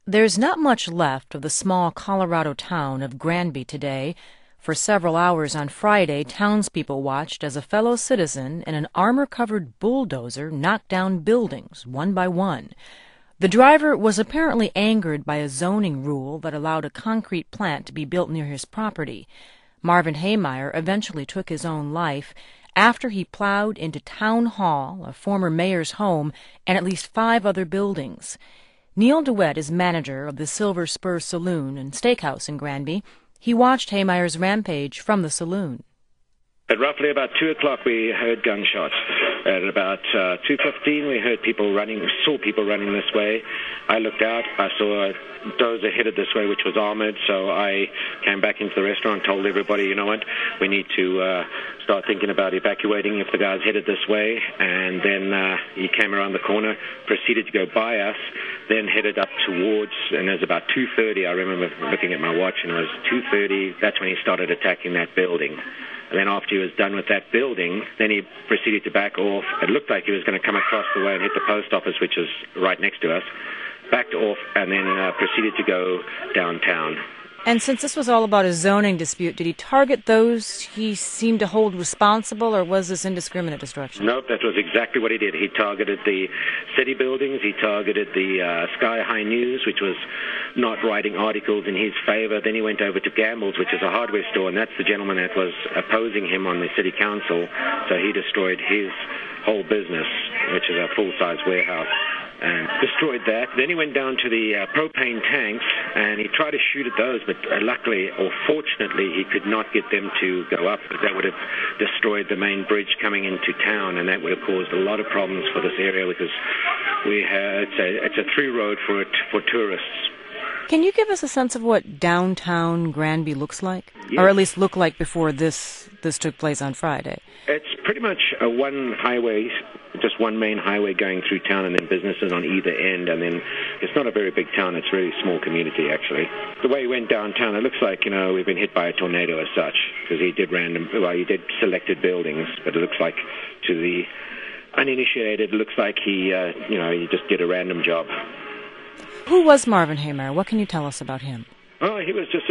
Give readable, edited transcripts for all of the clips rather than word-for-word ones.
There's not much left of the small Colorado town of Granby today. For several hours on Friday, townspeople watched as a fellow citizen in an armor-covered bulldozer knocked down buildings, one by one. The driver was apparently angered by a zoning rule that allowed a concrete plant to be built near his property. Marvin Haymeyer eventually took his own life after he plowed into Town Hall, a former mayor's home, and at least 5 other buildings. Neil DeWitt is manager of the Silver Spur Saloon and Steakhouse in Granby. He watched Haymeyer's rampage from the saloon. At roughly about 2 o'clock, we heard gunshots. At about 2:15, we heard saw people running this way. I looked out. I saw a dozer headed this way, which was armored. So I came back into the restaurant, told everybody, you know what, we need to start thinking about evacuating if the guy's headed this way. And then he came around the corner, proceeded to go by us, then headed up towards, and it was about 2:30. I remember looking at my watch, and it was 2:30. That's when he started attacking that building. And then after he was done with that building, then he proceeded to back off. It looked like he was going to come across the way and hit the post office, which is right next to us. Backed off and then proceeded to go downtown. And since this was all about a zoning dispute, did he target those he seemed to hold responsible, or was this indiscriminate destruction? Nope, that was exactly what he did. He targeted the city buildings. He targeted the Sky High News, which was not writing articles in his favor. Then he went over to Gamble's, which is a hardware store, and that's the gentleman that was opposing him on the city council. So he destroyed his whole business, which is a full-size warehouse, and destroyed that. Then he went down to the propane tanks, and he tried to shoot at those, but luckily, or fortunately, he could not get them to go up. That would have destroyed the main bridge coming into town, and that would have caused a lot of problems for this area because it's a through road for tourists. Can you give us a sense of what downtown Granby looks like? Yes. Or at least looked like before this took place on Friday? It's pretty much one highway, just one main highway going through town, and then businesses on either end, and then it's not a very big town. It's a really small community, actually. The way he went downtown, it looks like, we've been hit by a tornado as such, because he did he did selected buildings, but it looks like to the uninitiated, it looks like he just did a random job. Who was Marvin Haymeyer? What can you tell us about him? Oh, he was just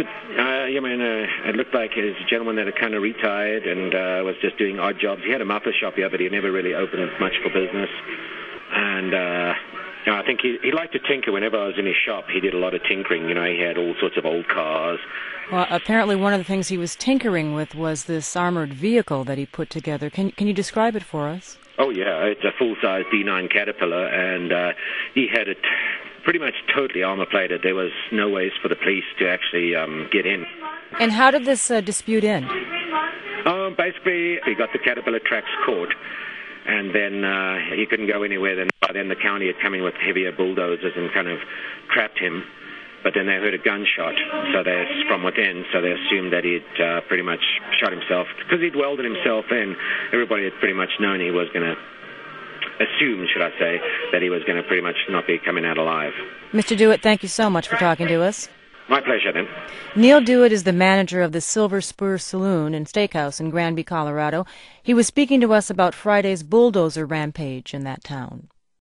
it looked like he was a gentleman that had kind of retired and was just doing odd jobs. He had a muffler shop here, but he never really opened much for business. And I think he liked to tinker. Whenever I was in his shop, he did a lot of tinkering. He had all sorts of old cars. Well, apparently one of the things he was tinkering with was this armored vehicle that he put together. Can you describe it for us? Oh, yeah. It's a full-size D9 Caterpillar, and he had it pretty much totally armor-plated. There was no ways for the police to actually get in. And how did this dispute end? Basically, he got the Caterpillar tracks caught, and then he couldn't go anywhere. Then by then the county had come in with heavier bulldozers and kind of trapped him. But then they heard a gunshot from within, so they assumed that he'd pretty much shot himself. Because he'd welded himself in, everybody had pretty much known he was going to that he was going to pretty much not be coming out alive. Mr. DeWitt, thank you so much for talking to us. My pleasure, then. Neil DeWitt is the manager of the Silver Spur Saloon and Steakhouse in Granby, Colorado. He was speaking to us about Friday's bulldozer rampage in that town.